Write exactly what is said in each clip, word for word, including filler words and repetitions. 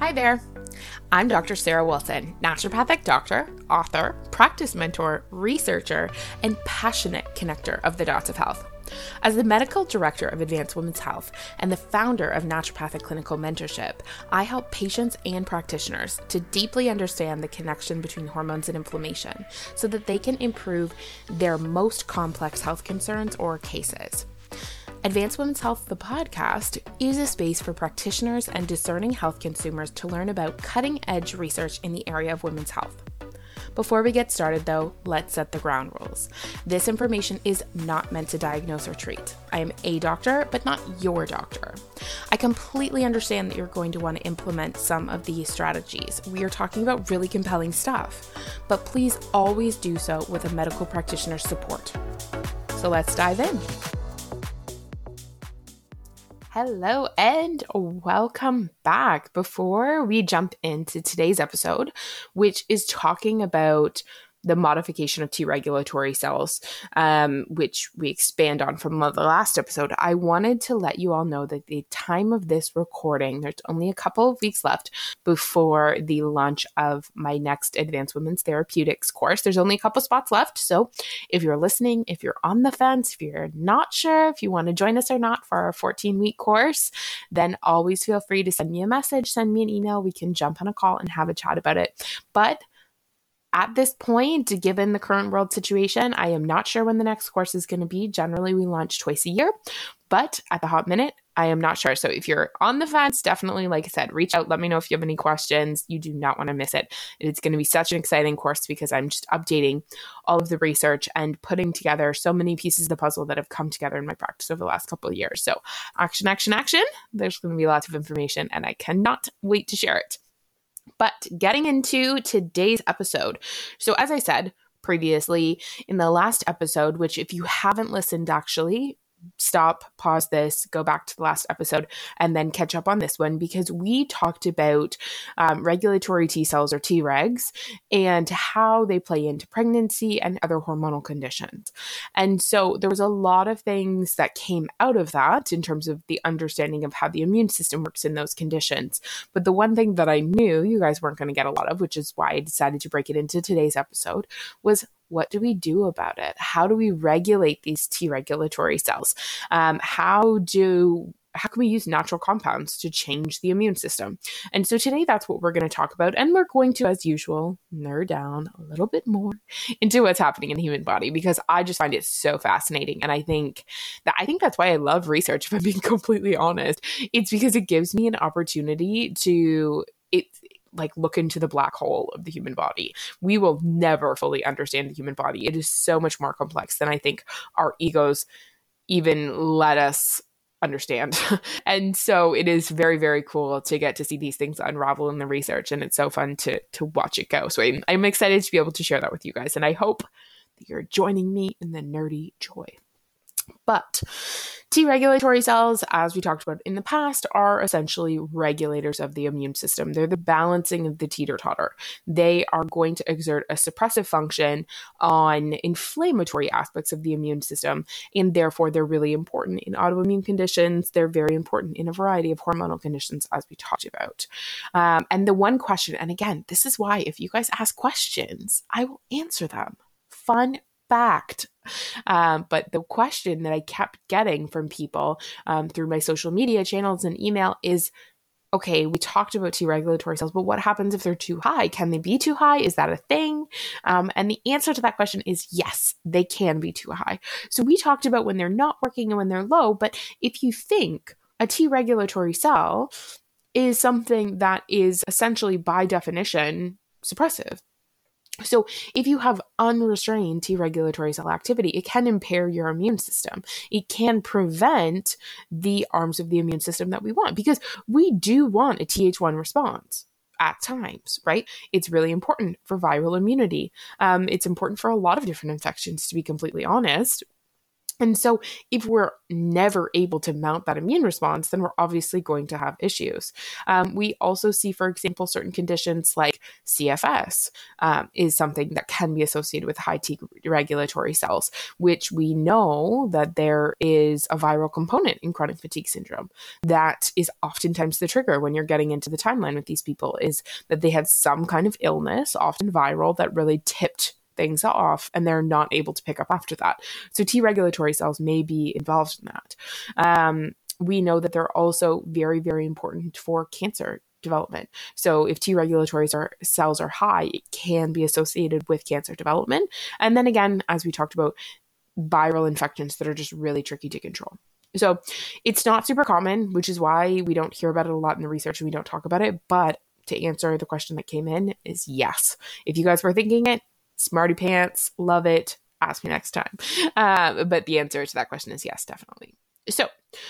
Hi there. I'm Doctor Sarah Wilson, naturopathic doctor, author, practice mentor, researcher, and passionate connector of the dots of health. As the medical director of Advanced Women's Health and the founder of Naturopathic Clinical Mentorship, I help patients and practitioners to deeply understand the connection between hormones and inflammation so that they can improve their most complex health concerns or cases. Advanced Women's Health, the podcast, is a space for practitioners and discerning health consumers to learn about cutting-edge research in the area of women's health. Before we get started, though, let's set the ground rules. This information is not meant to diagnose or treat. I am a doctor, but not your doctor. I completely understand that you're going to want to implement some of these strategies. We are talking about really compelling stuff, but please always do so with a medical practitioner's support. So let's dive in. Hello and welcome back. Before we jump into today's episode, which is talking about the modification of T regulatory cells, um, which we expand on from the last episode, I wanted to let you all know that the time of this recording, there's only a couple of weeks left before the launch of my next Advanced Women's Therapeutics course. There's only a couple spots left. So if you're listening, if you're on the fence, if you're not sure if you want to join us or not for our fourteen-week course, then always feel free to send me a message, send me an email. We can jump on a call and have a chat about it. But at this point, given the current world situation, I am not sure when the next course is going to be. Generally, we launch twice a year, but at the hot minute, I am not sure. So if you're on the fence, definitely, like I said, reach out. Let me know if you have any questions. You do not want to miss it. It's going to be such an exciting course because I'm just updating all of the research and putting together so many pieces of the puzzle that have come together in my practice over the last couple of years. So action, action, action. There's going to be lots of information and I cannot wait to share it. But getting into today's episode. So as I said previously in the last episode, which if you haven't listened, actually stop, pause this, go back to the last episode, and then catch up on this one because we talked about um, regulatory T cells or Tregs and how they play into pregnancy and other hormonal conditions. And so there was a lot of things that came out of that in terms of the understanding of how the immune system works in those conditions. But the one thing that I knew you guys weren't going to get a lot of, which is why I decided to break it into today's episode, was what do we do about it? How do we regulate these T regulatory cells? Um, how do how can we use natural compounds to change the immune system? And so today that's what we're going to talk about. And we're going to, as usual, nerd down a little bit more into what's happening in the human body because I just find it so fascinating. And I think that I think that's why I love research, if I'm being completely honest. It's because it gives me an opportunity to it like look into the black hole of the human body. We will never fully understand the human body. It is so much more complex than I think our egos even let us understand. And so it is very, very cool to get to see these things unravel in the research. And it's so fun to to watch it go. So I'm, I'm excited to be able to share that with you guys. And I hope that you're joining me in the nerdy joy. But T regulatory cells, as we talked about in the past, are essentially regulators of the immune system. They're the balancing of the teeter-totter. They are going to exert a suppressive function on inflammatory aspects of the immune system, and therefore they're really important in autoimmune conditions. They're very important in a variety of hormonal conditions, as we talked about. Um, and the one question, and again, this is why if you guys ask questions, I will answer them. Fun fact. Um, but the question that I kept getting from people um, through my social media channels and email is, okay, we talked about T regulatory cells, but what happens if they're too high? Can they be too high? Is that a thing? Um, and the answer to that question is yes, they can be too high. So we talked about when they're not working and when they're low, but if you think a T regulatory cell is something that is essentially by definition suppressive. So if you have unrestrained T regulatory cell activity, it can impair your immune system. It can prevent the arms of the immune system that we want because we do want a T H one response at times, right? It's really important for viral immunity. Um, it's important for a lot of different infections, to be completely honest. And so if we're never able to mount that immune response, then we're obviously going to have issues. Um, we also see, for example, certain conditions like C F S um, is something that can be associated with high T regulatory cells, which we know that there is a viral component in chronic fatigue syndrome. That is oftentimes the trigger when you're getting into the timeline with these people, is that they had some kind of illness, often viral, that really tipped things off, and they're not able to pick up after that. So T regulatory cells may be involved in that. Um, we know that they're also very, very important for cancer development. So if T regulatory cells are high, it can be associated with cancer development. And then again, as we talked about, viral infections that are just really tricky to control. So it's not super common, which is why we don't hear about it a lot in the research and we don't talk about it. But to answer the question that came in is yes. If you guys were thinking it, smarty pants, love it. Ask me next time. Uh, but the answer to that question is yes, definitely. So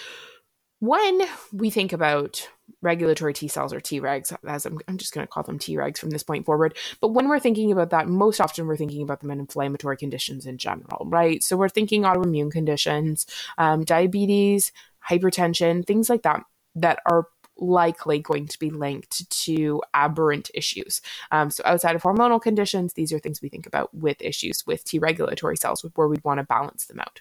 when we think about regulatory T cells or Tregs, as I'm, I'm just going to call them Tregs from this point forward, but when we're thinking about that, most often we're thinking about them in inflammatory conditions in general, right? So we're thinking autoimmune conditions, um, diabetes, hypertension, things like that, that are likely going to be linked to aberrant issues. Um, so outside of hormonal conditions, these are things we think about with issues with T regulatory cells, where we'd want to balance them out.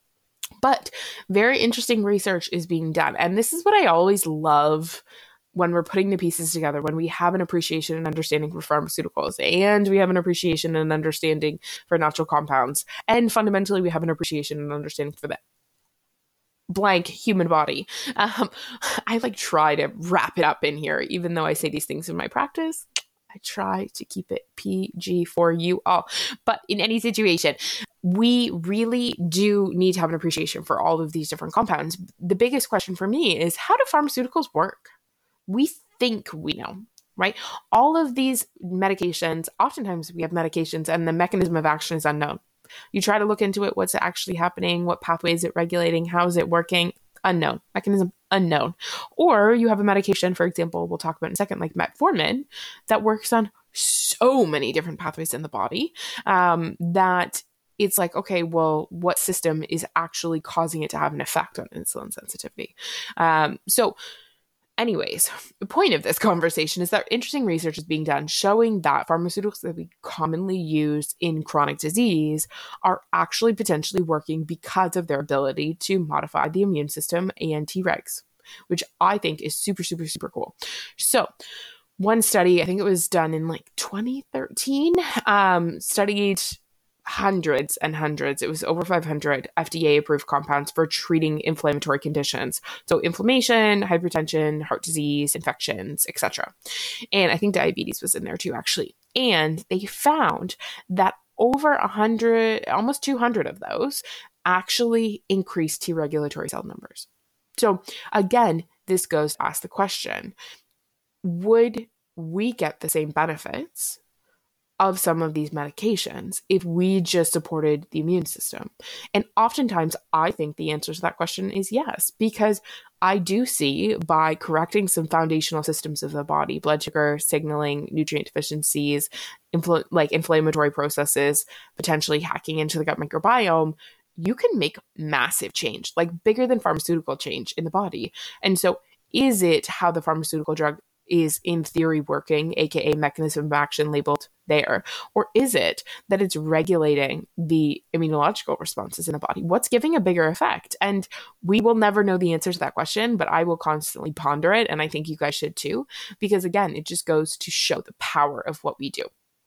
But very interesting research is being done. And this is what I always love when we're putting the pieces together, when we have an appreciation and understanding for pharmaceuticals, and we have an appreciation and understanding for natural compounds, and fundamentally we have an appreciation and understanding for the blank human body. Um, I like try to wrap it up in here, even though I say these things in my practice. I try to keep it P G for you all. But in any situation, we really do need to have an appreciation for all of these different compounds. The biggest question for me is, how do pharmaceuticals work? We think we know, right? All of these medications, oftentimes we have medications and the mechanism of action is unknown. You try to look into it, what's actually happening, what pathway is it regulating, how is it working? Unknown. Mechanism unknown. Or you have a medication, for example, we'll talk about in a second, like metformin, that works on so many different pathways in the body um, that it's like, okay, well, what system is actually causing it to have an effect on insulin sensitivity? Um, so anyways, the point of this conversation is that interesting research is being done showing that pharmaceuticals that we commonly use in chronic disease are actually potentially working because of their ability to modify the immune system and Tregs, which I think is super, super, super cool. So one study, I think it was done in like twenty thirteen, um, studied hundreds and hundreds, it was over five hundred F D A-approved compounds for treating inflammatory conditions. So inflammation, hypertension, heart disease, infections, et cetera. And I think diabetes was in there too, actually. And they found that over one hundred, almost two hundred of those actually increased T regulatory cell numbers. So again, this goes to ask the question, would we get the same benefits of some of these medications if we just supported the immune system? And oftentimes I think the answer to that question is yes, because I do see by correcting some foundational systems of the body, blood sugar, signaling, nutrient deficiencies, infl- like inflammatory processes, potentially hacking into the gut microbiome, you can make massive change, like bigger than pharmaceutical change in the body. And so is it how the pharmaceutical drug is in theory working, aka mechanism of action labeled there? Or is it that it's regulating the immunological responses in the body? What's giving a bigger effect? And we will never know the answer to that question, but I will constantly ponder it. And I think you guys should too, because again, it just goes to show the power of what we do.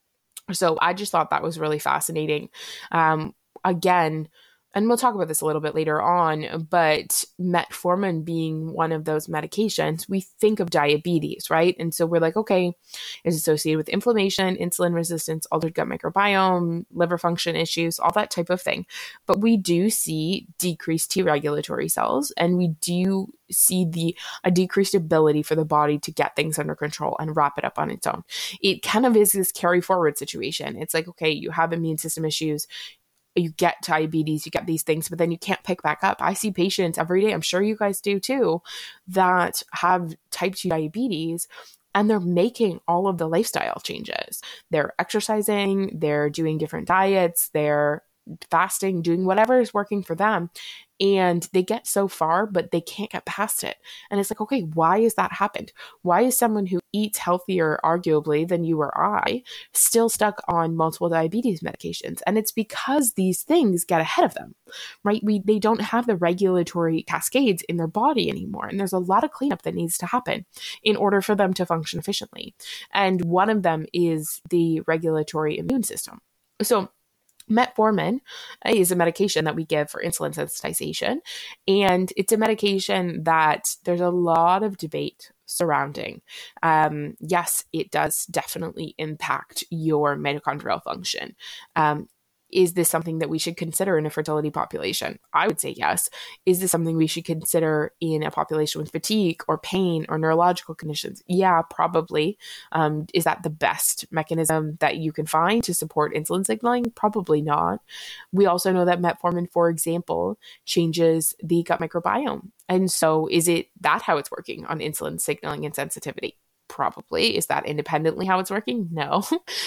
So I just thought that was really fascinating. Um, again, and we'll talk about this a little bit later on, but metformin being one of those medications, we think of diabetes, right? And so we're like, okay, it's associated with inflammation, insulin resistance, altered gut microbiome, liver function issues, all that type of thing. But we do see decreased T regulatory cells, and we do see the a decreased ability for the body to get things under control and wrap it up on its own. It kind of is this carry forward situation. It's like, okay, you have immune system issues, you get diabetes, you get these things, but then you can't pick back up. I see patients every day, I'm sure you guys do too, that have type two diabetes, and they're making all of the lifestyle changes. They're exercising, they're doing different diets, they're fasting, doing whatever is working for them. And they get so far, but they can't get past it. And it's like, okay, why has that happened? Why is someone who eats healthier, arguably, than you or I still stuck on multiple diabetes medications? And it's because these things get ahead of them, right? We They don't have the regulatory cascades in their body anymore. And there's a lot of cleanup that needs to happen in order for them to function efficiently. And one of them is the regulatory immune system. So metformin is a medication that we give for insulin sensitization, and it's a medication that there's a lot of debate surrounding. Um, yes, it does definitely impact your mitochondrial function. Um, Is this something that we should consider in a fertility population? I would say yes. Is this something we should consider in a population with fatigue or pain or neurological conditions? Yeah, probably. Um, is that the best mechanism that you can find to support insulin signaling? Probably not. We also know that metformin, for example, changes the gut microbiome. And so is it that how it's working on insulin signaling and sensitivity? Probably. Is that independently how it's working? No.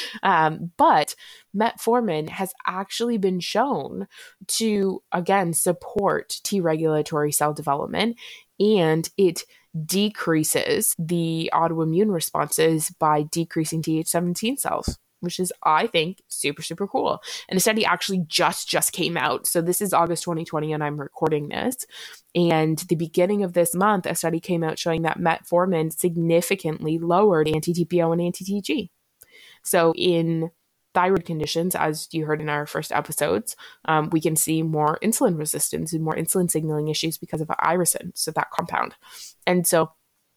um, but metformin has actually been shown to, again, support T regulatory cell development, and it decreases the autoimmune responses by decreasing T H seventeen cells, which is, I think, super, super cool. And a study actually just, just came out. So this is August twenty twenty, and I'm recording this. And the beginning of this month, a study came out showing that metformin significantly lowered anti-T P O and anti-T G. So in thyroid conditions, as you heard in our first episodes, um, we can see more insulin resistance and more insulin signaling issues because of irisin, so that compound. And so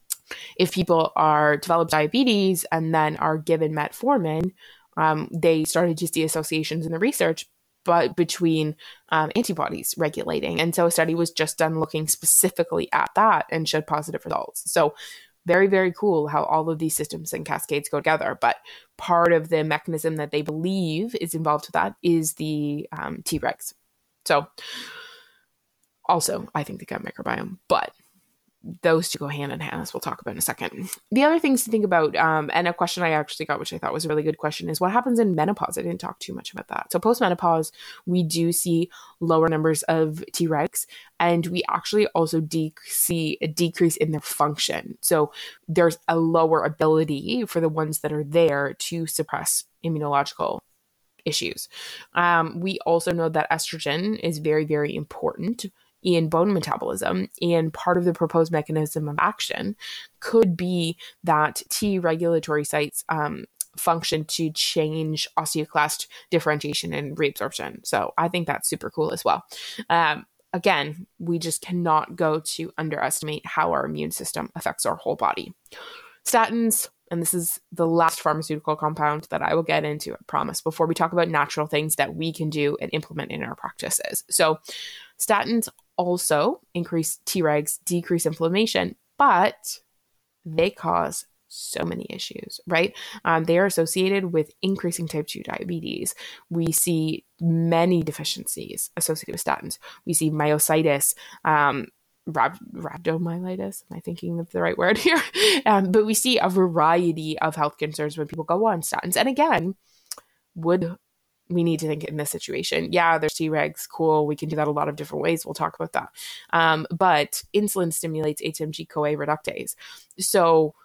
if people are developed diabetes and then are given metformin, um, they started to see associations in the research, but between um, antibodies regulating. And so a study was just done looking specifically at that and showed positive results. So very, very cool how all of these systems and cascades go together. But part of the mechanism that they believe is involved with that is the um, Tregs. So also, I think the gut microbiome, but those two go hand in hand, as we'll talk about in a second. The other things to think about, um, and a question I actually got, which I thought was a really good question, is what happens in menopause? I didn't talk too much about that. So post-menopause, we do see lower numbers of Tregs, and we actually also de- see a decrease in their function. So there's a lower ability for the ones that are there to suppress immunological issues. Um, we also know that estrogen is very, very important in bone metabolism. And part of the proposed mechanism of action could be that T regulatory sites um, function to change osteoclast differentiation and reabsorption. So I think that's super cool as well. Um, again, we just cannot go to underestimate how our immune system affects our whole body. Statins, and this is the last pharmaceutical compound that I will get into, I promise, before we talk about natural things that we can do and implement in our practices. So statins also increase Tregs, decrease inflammation, but they cause so many issues, right? Um, they are associated with increasing type two diabetes. We see many deficiencies associated with statins. We see myositis, um, rhab- rhabdomyolysis. Am I thinking of the right word here? um, but we see a variety of health concerns when people go on statins. And again, would we need to think in this situation? Yeah, there's Tregs, cool. We can do that a lot of different ways. We'll talk about that. Um, but insulin stimulates H M G-CoA reductase. So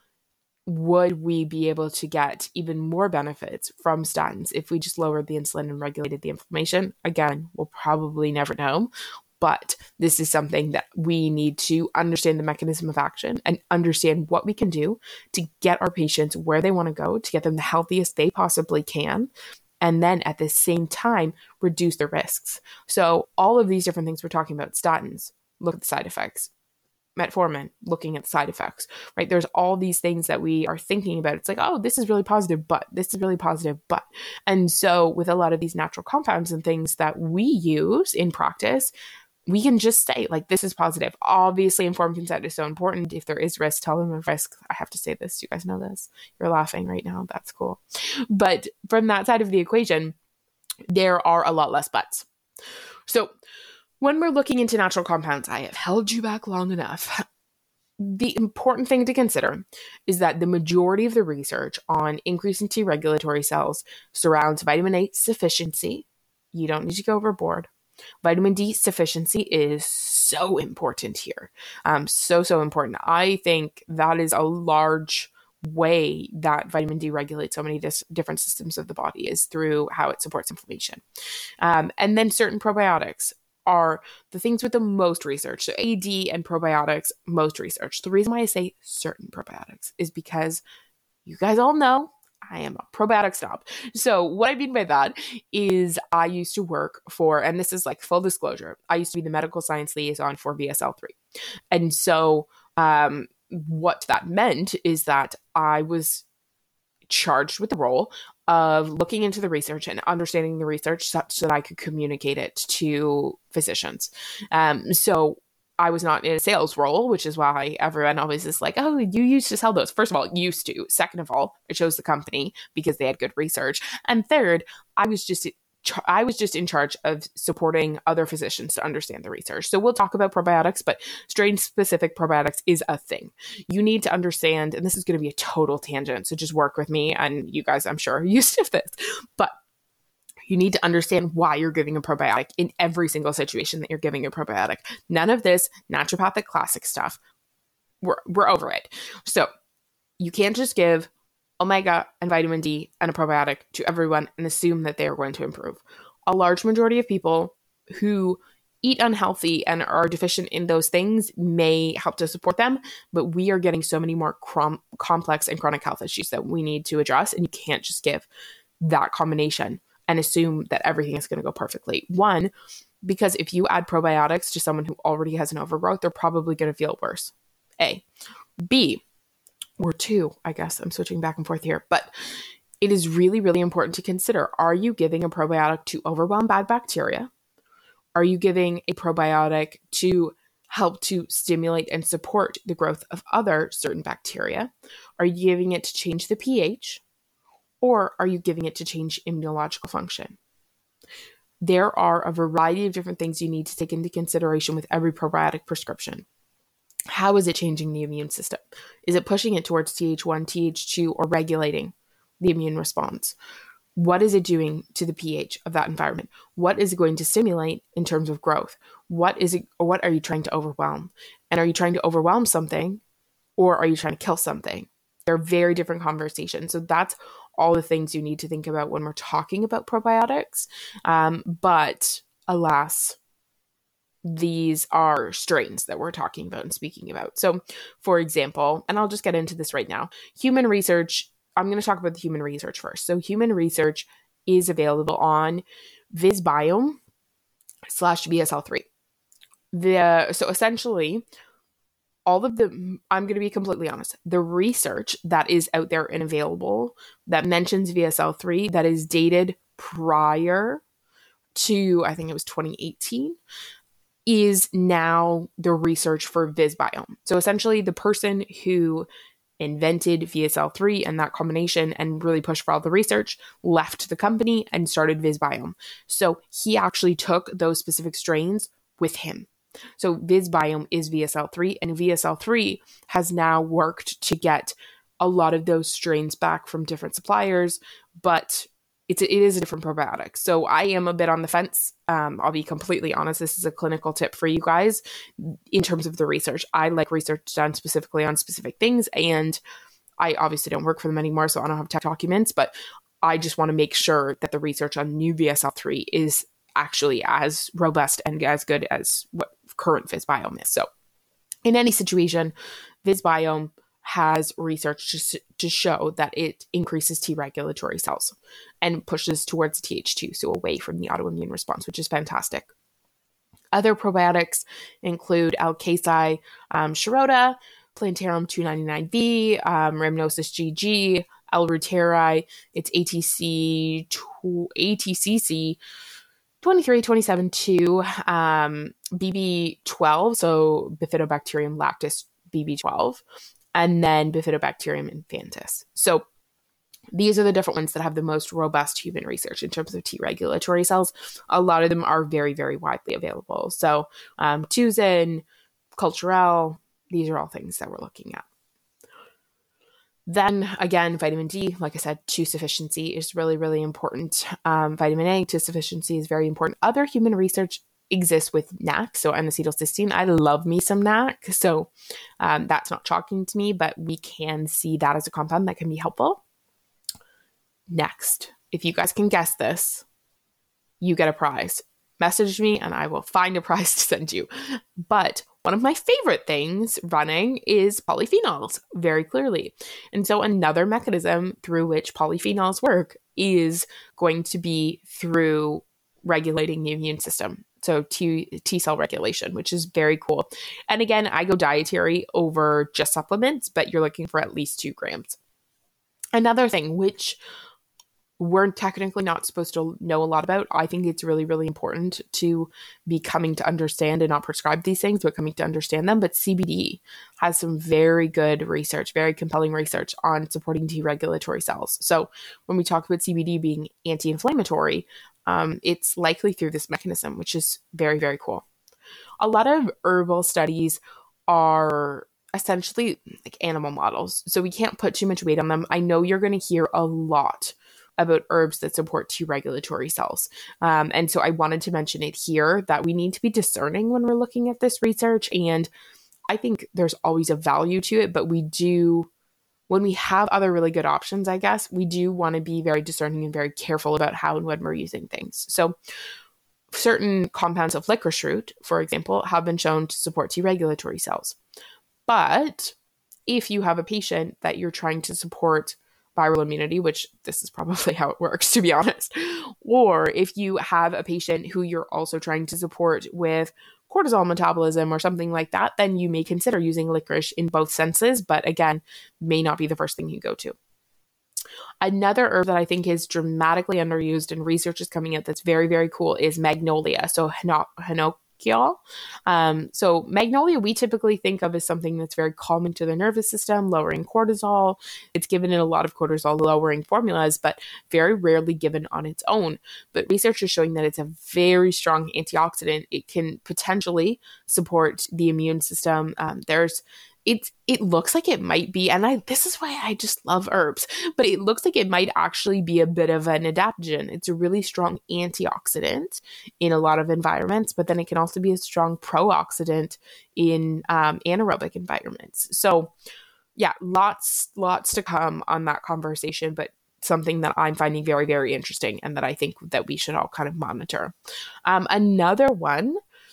would we be able to get even more benefits from statins if we just lowered the insulin and regulated the inflammation? Again, we'll probably never know. But this is something that we need to understand the mechanism of action and understand what we can do to get our patients where they want to go, to get them the healthiest they possibly can, and then at the same time, reduce the risks. So all of these different things we're talking about, statins, look at the side effects. Metformin, looking at the side effects, right? There's all these things that we are thinking about. It's like, oh, this is really positive, but this is really positive, but. And so with a lot of these natural compounds and things that we use in practice, we can just say, like, this is positive. Obviously, informed consent is so important. If there is risk, tell them of risk. I have to say this. You guys know this. You're laughing right now. That's cool. But from that side of the equation, there are a lot less buts. So when we're looking into natural compounds, I have held you back long enough. The important thing to consider is that the majority of the research on increasing T regulatory cells surrounds vitamin A sufficiency You don't need to go overboard. Vitamin D sufficiency is so important here. Um, so, so important. I think that is a large way that vitamin D regulates so many dis- different systems of the body, is through how it supports inflammation. Um, and then certain probiotics are the things with the most research. So A D and probiotics, most research. The reason why I say certain probiotics is because you guys all know I am a probiotic snob. So what I mean by that is I used to work for, and this is like full disclosure, I used to be the medical science liaison for V S L three. And so um, what that meant is that I was charged with the role of looking into the research and understanding the research such that I could communicate it to physicians. Um, so I was not in a sales role, which is why everyone always is like, oh, you used to sell those. First of all, used to. Second of all, it shows the company because they had good research. And third, I was just I was just in charge of supporting other physicians to understand the research. So we'll talk about probiotics, but strain-specific probiotics is a thing. You need to understand, and this is going to be a total tangent, so just work with me, and you guys, I'm sure, are used to this. But you need to understand why you're giving a probiotic in every single situation that you're giving a probiotic. None of this naturopathic classic stuff. We're, we're over it. So you can't just give omega and vitamin D and a probiotic to everyone and assume that they are going to improve. A large majority of people who eat unhealthy and are deficient in those things may help to support them, but we are getting so many more crom- complex and chronic health issues that we need to address, and you can't just give that combination and assume that everything is going to go perfectly. One, because if you add probiotics to someone who already has an overgrowth, they're probably going to feel worse. A. B, or two, I guess I'm switching back and forth here, but it is really, really important to consider, are you giving a probiotic to overwhelm bad bacteria? Are you giving a probiotic to help to stimulate and support the growth of other certain bacteria? Are you giving it to change the pH? Or are you giving it to change immunological function? There are a variety of different things you need to take into consideration with every probiotic prescription. How is it changing the immune system? Is it pushing it towards T H one, T H two, or regulating the immune response? What is it doing to the pH of that environment? What is it going to stimulate in terms of growth? What is it, or what are you trying to overwhelm? And are you trying to overwhelm something, or are you trying to kill something? They're very different conversations. So that's all the things you need to think about when we're talking about probiotics. Um, but alas, these are strains that we're talking about and speaking about. So for example, and I'll just get into this right now, human research, I'm going to talk about the human research first. So human research is available on VisBiome slash V S L three. The, so essentially, all of the, I'm going to be completely honest, the research that is out there and available that mentions V S L three that is dated prior to, I think it was twenty eighteen, is now the research for VisBiome. So essentially the person who invented V S L three and that combination and really pushed for all the research left the company and started VisBiome. So he actually took those specific strains with him. So VisBiome is V S L three, and V S L three has now worked to get a lot of those strains back from different suppliers, but it's it is a different probiotic. So I am a bit on the fence. Um, I'll be completely honest. This is a clinical tip for you guys in terms of the research. I like research done specifically on specific things, and I obviously don't work for them anymore, so I don't have tech documents, but I just want to make sure that the research on new V S L three is actually as robust and as good as what current VisBiome is. So in any situation, VisBiome has research to, to show that it increases T regulatory cells and pushes towards T H two, so away from the autoimmune response, which is fantastic. Other probiotics include Alkasi um, Shirota, Plantarum two ninety-nine V, um, Rhamnosus G G, L-reuteri, it's A T C A T C C twenty-three twenty-seven two, um, B B twelve, so Bifidobacterium lactis B B twelve, and then Bifidobacterium infantis. So these are the different ones that have the most robust human research in terms of T regulatory cells. A lot of them are very, very widely available. So um, Tuzin, Culturelle, these are all things that we're looking at. Then again, vitamin D, like I said, to sufficiency is really, really important. Um, vitamin A to sufficiency is very important. Other human research exists with N A C, so N-acetylcysteine. I love me some N A C, so um, that's not shocking to me, but we can see that as a compound that can be helpful. Next, if you guys can guess this, you get a prize. Message me and I will find a prize to send you. But one of my favorite things running is polyphenols, very clearly. And so another mechanism through which polyphenols work is going to be through regulating the immune system. So T, T cell regulation, which is very cool. And again, I go dietary over just supplements, but you're looking for at least two grams. Another thing, which we're technically not supposed to know a lot about. I think it's really, really important to be coming to understand and not prescribe these things, but coming to understand them. But C B D has some very good research, very compelling research on supporting T regulatory cells. So when we talk about C B D being anti-inflammatory, um, it's likely through this mechanism, which is very, very cool. A lot of herbal studies are essentially like animal models, so we can't put too much weight on them. I know you're going to hear a lot about herbs that support T regulatory cells. Um, and so I wanted to mention it here that we need to be discerning when we're looking at this research. And I think there's always a value to it, but we do, when we have other really good options, I guess, we do want to be very discerning and very careful about how and when we're using things. So certain compounds of licorice root, for example, have been shown to support T regulatory cells. But if you have a patient that you're trying to support viral immunity, which this is probably how it works, to be honest, or if you have a patient who you're also trying to support with cortisol metabolism or something like that, then you may consider using licorice in both senses, but again, may not be the first thing you go to. Another herb that I think is dramatically underused and research is coming out that's very, very cool is magnolia. So hinokiol. Um, so magnolia, we typically think of as something that's very calming to the nervous system, lowering cortisol. It's given in a lot of cortisol lowering formulas, but very rarely given on its own. But research is showing that it's a very strong antioxidant. It can potentially support the immune system. Um, there's It, it looks like it might be, and I this is why I just love herbs, but it looks like it might actually be a bit of an adaptogen. It's a really strong antioxidant in a lot of environments, but then it can also be a strong pro-oxidant in um, anaerobic environments. So yeah, lots, lots to come on that conversation, but something that I'm finding very, very interesting and that I think that we should all kind of monitor. Um, another one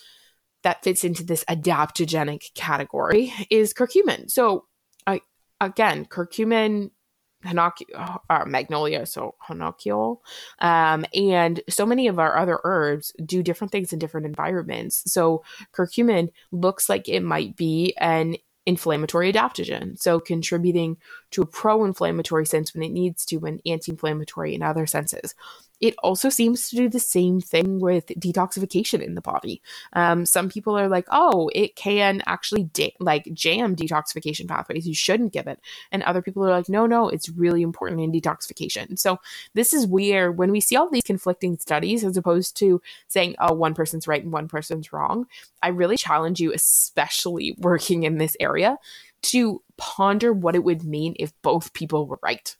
that fits into this adaptogenic category is curcumin. So I, again, curcumin, hinoki- uh, magnolia, so hinokiol, um, and so many of our other herbs do different things in different environments. So curcumin looks like it might be an inflammatory adaptogen, so contributing to a pro-inflammatory sense when it needs to, and anti-inflammatory in other senses. It also seems to do the same thing with detoxification in the body. Um, some people are like, oh, it can actually da- like jam detoxification pathways. You shouldn't give it. And other people are like, no, no, it's really important in detoxification. So this is where when we see all these conflicting studies, as opposed to saying, oh, one person's right and one person's wrong, I really challenge you, especially working in this area, to ponder what it would mean if both people were right.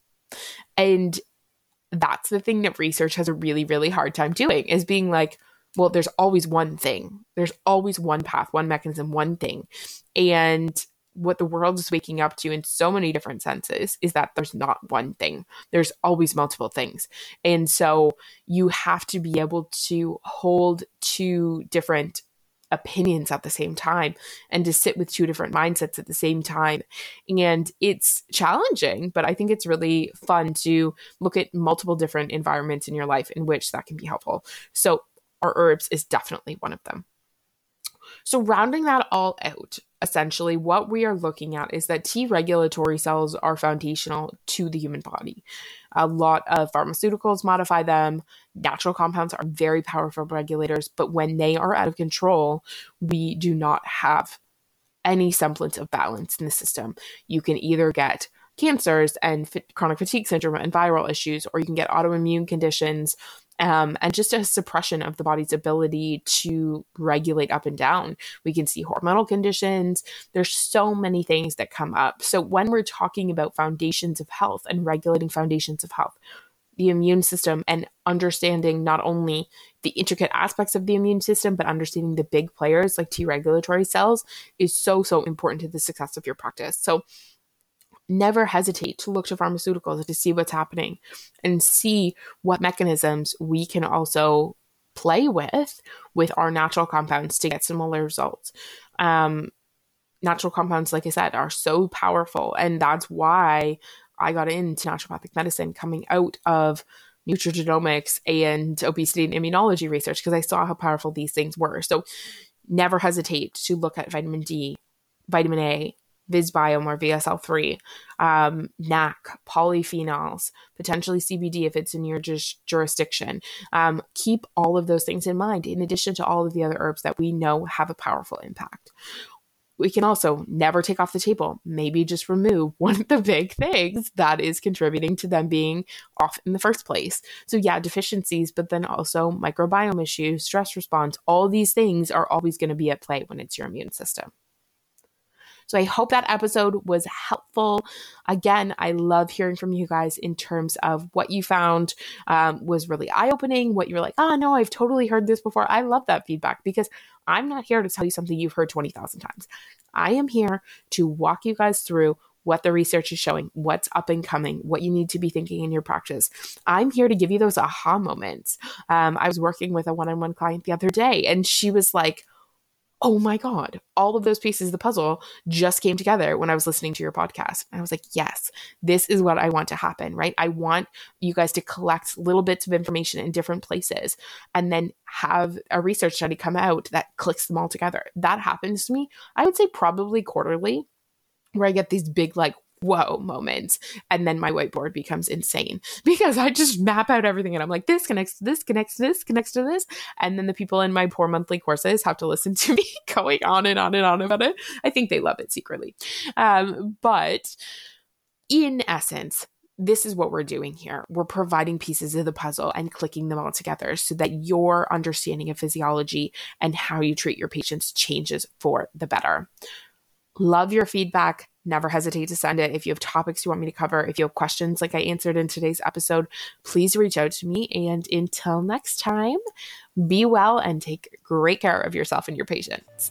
And that's the thing that research has a really, really hard time doing, is being like, well, there's always one thing. There's always one path, one mechanism, one thing. And what the world is waking up to in so many different senses is that there's not one thing. There's always multiple things. And so you have to be able to hold two different opinions at the same time and to sit with two different mindsets at the same time. And it's challenging, but I think it's really fun to look at multiple different environments in your life in which that can be helpful. So our herbs is definitely one of them. So rounding that all out, essentially what we are looking at is that T regulatory cells are foundational to the human body. A lot of pharmaceuticals modify them. Natural compounds are very powerful regulators, but when they are out of control, we do not have any semblance of balance in the system. You can either get cancers and chronic fatigue syndrome and viral issues, or you can get autoimmune conditions Um, and just a suppression of the body's ability to regulate up and down. We can see hormonal conditions. There's so many things that come up. So when we're talking about foundations of health and regulating foundations of health, the immune system and understanding not only the intricate aspects of the immune system, but understanding the big players like T regulatory cells is so, so important to the success of your practice. So never hesitate to look to pharmaceuticals to see what's happening and see what mechanisms we can also play with, with our natural compounds to get similar results. Um, natural compounds, like I said, are so powerful. And that's why I got into naturopathic medicine coming out of nutrigenomics and obesity and immunology research, because I saw how powerful these things were. So never hesitate to look at vitamin D, vitamin A, Visbiome or V S L three, um, N A C, polyphenols, potentially C B D if it's in your just jurisdiction. Um, keep all of those things in mind, in addition to all of the other herbs that we know have a powerful impact. We can also never take off the table, maybe just remove one of the big things that is contributing to them being off in the first place. So yeah, deficiencies, but then also microbiome issues, stress response, all these things are always going to be at play when it's your immune system. So I hope that episode was helpful. Again, I love hearing from you guys in terms of what you found um, was really eye-opening, what you were like, oh no, I've totally heard this before. I love that feedback, because I'm not here to tell you something you've heard twenty thousand times. I am here to walk you guys through what the research is showing, what's up and coming, what you need to be thinking in your practice. I'm here to give you those aha moments. Um, I was working with a one-on-one client the other day, and she was like, oh my God, all of those pieces of the puzzle just came together when I was listening to your podcast. And I was like, yes, this is what I want to happen, right? I want you guys to collect little bits of information in different places and then have a research study come out that clicks them all together. That happens to me, I would say probably quarterly, where I get these big like, whoa moments. And then my whiteboard becomes insane because I just map out everything and I'm like, this connects to this, connects to this, connects to this. And then the people in my poor monthly courses have to listen to me going on and on and on about it. I think they love it secretly. Um, but in essence, this is what we're doing here. We're providing pieces of the puzzle and clicking them all together so that your understanding of physiology and how you treat your patients changes for the better. Love your feedback. Never hesitate to send it. If you have topics you want me to cover, if you have questions like I answered in today's episode, please reach out to me. And until next time, be well and take great care of yourself and your patients.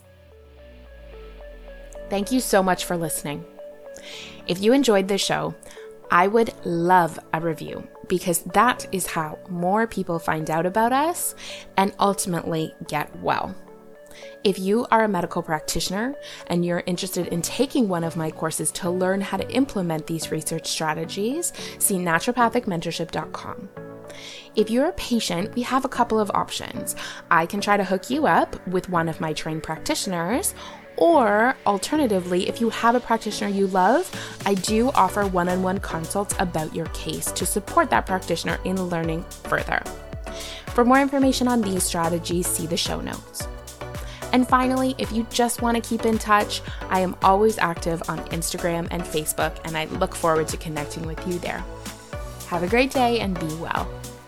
Thank you so much for listening. If you enjoyed this show, I would love a review, because that is how more people find out about us and ultimately get well. If you are a medical practitioner and you're interested in taking one of my courses to learn how to implement these research strategies, see naturopathic mentorship dot com. If you're a patient, we have a couple of options. I can try to hook you up with one of my trained practitioners, or alternatively, if you have a practitioner you love, I do offer one-on-one consults about your case to support that practitioner in learning further. For more information on these strategies, see the show notes. And finally, if you just want to keep in touch, I am always active on Instagram and Facebook, and I look forward to connecting with you there. Have a great day and be well.